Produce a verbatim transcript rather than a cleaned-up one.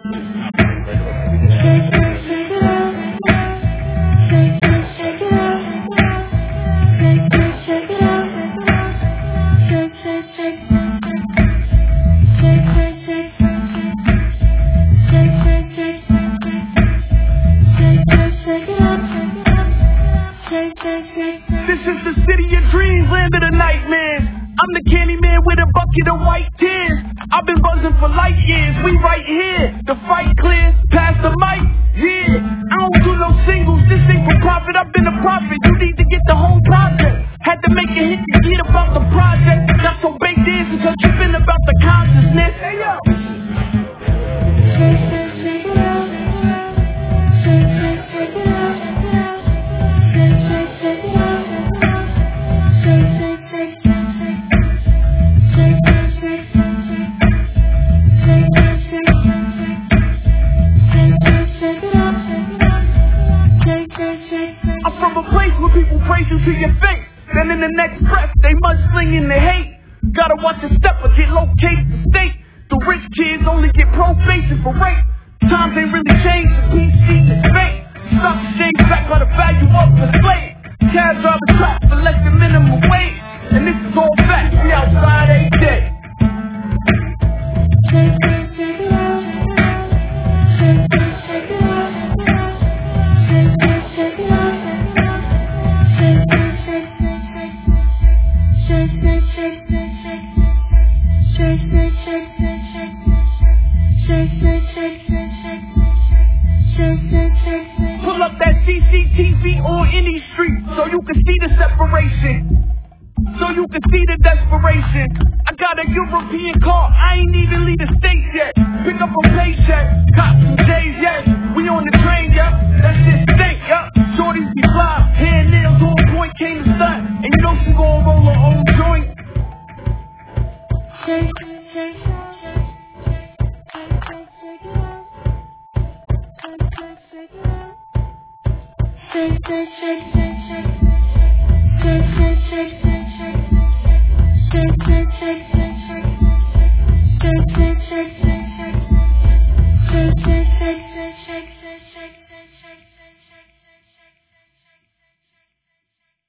This is the city of dreams, land of the nightmares. I'm the candy man with a bucket of white tears. I've been buzzing for light years. We right here, the fight clear. Pass the mic, yeah. I don't do no singles. This ain't for profit. I've been a prophet. You need to get the whole project. Had to make a hit to get about the project. Not so baked in because you've been about the consciousness. Hey yo. I'm from a place where people praise you to your face. Then in the next breath, they mudslinging the hate. Gotta watch the step or get located to state. The rich kids only get probation for rape. Times ain't really changed, the P C is fake. Stop the change back by the value of the slave. Cab drivers trapped for less than minimum wage. And this is all facts, we outside every day. Pull up that C C T V on any street so you can see the separation. So you can see the desperation. I got a European car, I ain't even leave the state yet. Pick up a paycheck, cop some J's, yes. We on the train, yeah. That shit stink, yeah. Shorties be fly, hair nails on point, came to stunt. And you know she gon' roll her own joint. Shake, shake, shake. Shake, shake, shake, shake, shake, shake, shake, shake, shake, shake, shake, shake, shake.